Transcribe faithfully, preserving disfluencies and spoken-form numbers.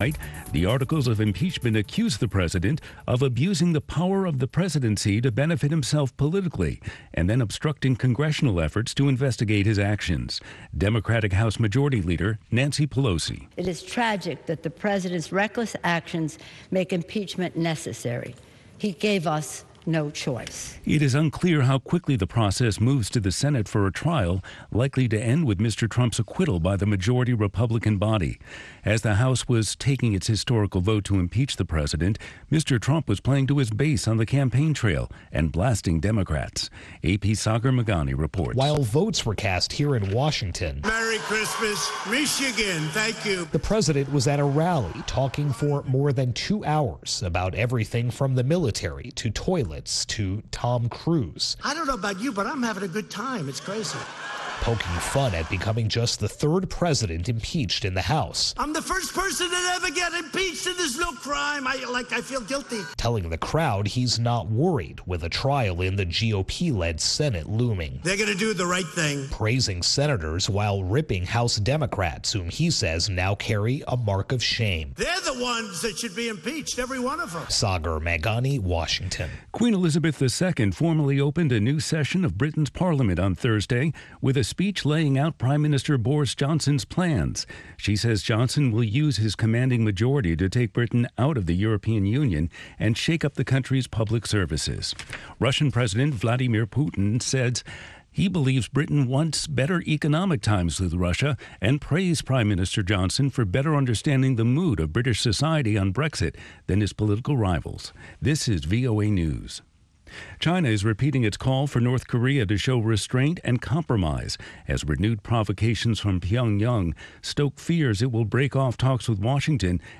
The articles of impeachment accuse the president of abusing the power of the presidency to benefit himself politically and then obstructing congressional efforts to investigate his actions. Democratic House Majority Leader Nancy Pelosi. It is tragic that the president's reckless actions make impeachment necessary. He gave us no choice. It is unclear how quickly the process moves to the Senate for a trial, likely to end with Mister Trump's acquittal by the majority Republican body. As the House was taking its historical vote to impeach the president, Mister Trump was playing to his base on the campaign trail and blasting Democrats. A P Sagar Magani reports. While votes were cast here in Washington, Merry Christmas, Michigan. Thank you. The president was at a rally talking for more than two hours about everything from the military to toilets to Tom Cruise. I don't know about you, but I'm having a good time. It's crazy. Poking fun at becoming just the third president impeached in the House. I'm the first person to ever get impeached, and there's no crime. I like I feel guilty. Telling the crowd he's not worried with a trial in the G O P-led Senate looming. They're going to do the right thing. Praising senators while ripping House Democrats, whom he says now carry a mark of shame. They're the ones that should be impeached, every one of them. Sagar Magani, Washington. Queen Elizabeth the Second formally opened a new session of Britain's Parliament on Thursday with a speech laying out Prime Minister Boris Johnson's plans. She says Johnson will use his commanding majority to take Britain out of the European Union and shake up the country's public services. Russian President Vladimir Putin said he believes Britain wants better economic times with Russia and praised Prime Minister Johnson for better understanding the mood of British society on Brexit than his political rivals. This is V O A News. China is repeating its call for North Korea to show restraint and compromise as renewed provocations from Pyongyang stoke fears it will break off talks with Washington